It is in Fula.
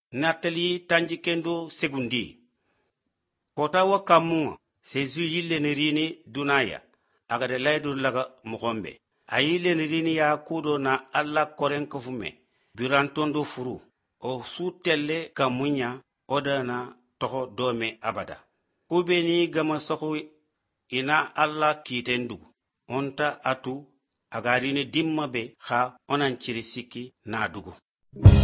Natali tanji kendo segundi. Kota wa kamunga sezu yille rini dunaya agade laydu laga mugombe. Ayile rini ya kudo na alla koren kufume birantondo furu o sutelle kamunya odana toho dome abada. Kubeni gama sohu ina alla kitendu onta atu agarini dimma be ha onan cirisiki na dugu.